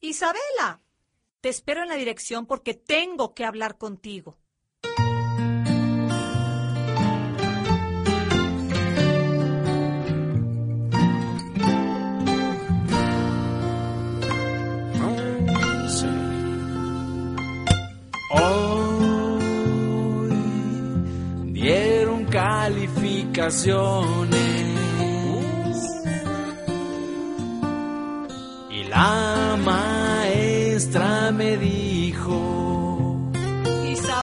Isabela, te espero en la dirección porque tengo que hablar contigo. Hoy dieron calificaciones y la maestra me dijo